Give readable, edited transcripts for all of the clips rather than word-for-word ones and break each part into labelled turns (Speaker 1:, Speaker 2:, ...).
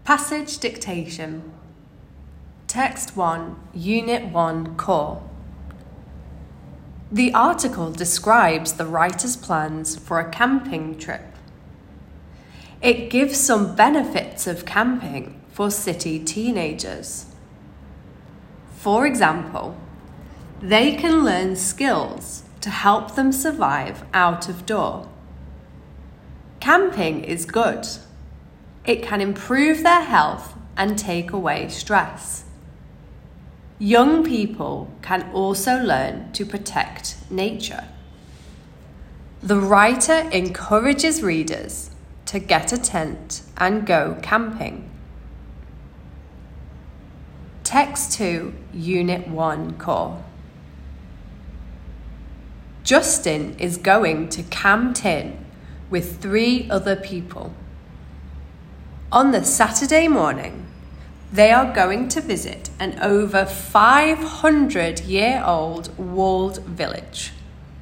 Speaker 1: Passage dictation. Text 1, Unit 1, Core. The article describes the writer's plans for a camping trip. It gives some benefits of camping for city teenagers. For example, they can learn skills to help them survive out of door. Camping is good. It can improve their health and take away stress. Young people can also learn to protect nature. The writer encourages readers to get a tent and go camping. Text 2, Unit 1, Core. Justin is going to Cam Tin with 3 other people. On the Saturday morning, they are going to visit an over 500-year-old walled village.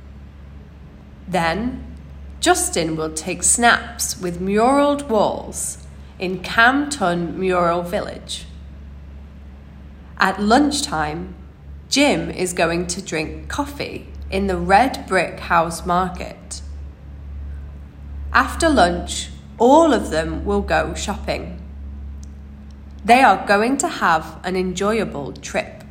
Speaker 1: Then, Justin will take snaps with muralled walls in Cam Tun Mural Village. At lunchtime, Jim is going to drink coffee in the Red Brick House Market. After lunch, all of them will go shopping. They are going to have an enjoyable trip.